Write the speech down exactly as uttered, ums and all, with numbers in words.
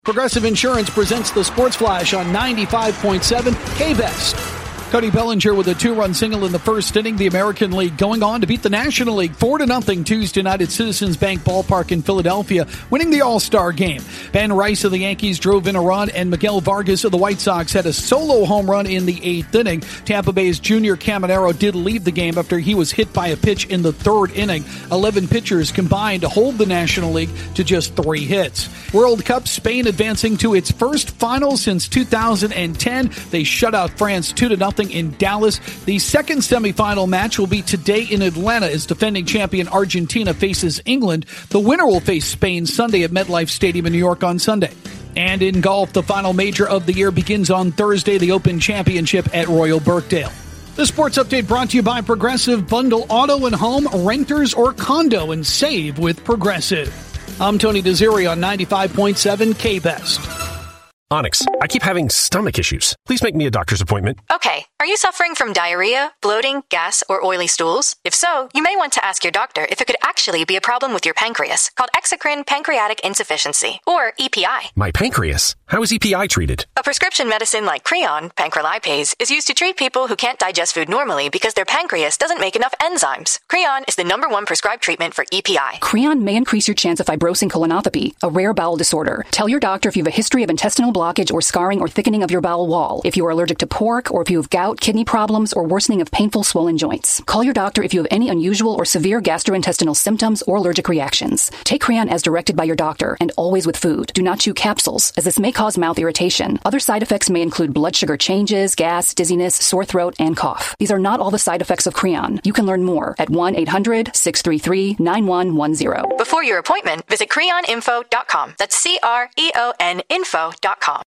Progressive Insurance presents the Sports Flash on ninety-five point seven K-Best. Cody Bellinger with a two-run single in the first inning. The American League going on to beat the National League four to nothing Tuesday night at Citizens Bank Ballpark in Philadelphia, winning the All-Star game. Ben Rice of the Yankees drove in a run, and Miguel Vargas of the White Sox had a solo home run in the eighth inning. Tampa Bay's Junior Caminero did leave the game after he was hit by a pitch in the third inning. Eleven pitchers combined to hold the National League to just three hits. World Cup, Spain advancing to its first final since two thousand ten. They shut out France two to nothing in Dallas. The second semifinal match will be today in Atlanta as defending champion Argentina faces England. The winner will face Spain Sunday at MetLife Stadium in New York on Sunday. And in golf, the final major of the year begins on Thursday, the Open Championship at Royal Birkdale. The Sports Update brought to you by Progressive. Bundle auto and home, renters or condo, and save with Progressive. I'm Tony Desiri on ninety-five point seven K-Best. Onyx, I keep having stomach issues. Please make me a doctor's appointment. Okay. Are you suffering from diarrhea, bloating, gas, or oily stools? If so, you may want to ask your doctor if it could actually be a problem with your pancreas, called exocrine pancreatic insufficiency, or E P I. My pancreas? How is E P I treated? A prescription medicine like Creon, pancrelipase, is used to treat people who can't digest food normally because their pancreas doesn't make enough enzymes. Creon is the number one prescribed treatment for E P I. Creon may increase your chance of fibrosing colonopathy, a rare bowel disorder. Tell your doctor if you have a history of intestinal blockage or scarring or thickening of your bowel wall, if you are allergic to pork, or if you have gout, kidney problems, or worsening of painful swollen joints. Call your doctor if you have any unusual or severe gastrointestinal symptoms or allergic reactions. Take Creon as directed by your doctor, and always with food. Do not chew capsules, as this may cause mouth irritation. Other side effects may include blood sugar changes, gas, dizziness, sore throat, and cough. These are not all the side effects of Creon. You can learn more at one eight hundred six three three nine one one zero. Before your appointment, visit creon info dot com. That's C R E O N info dot com.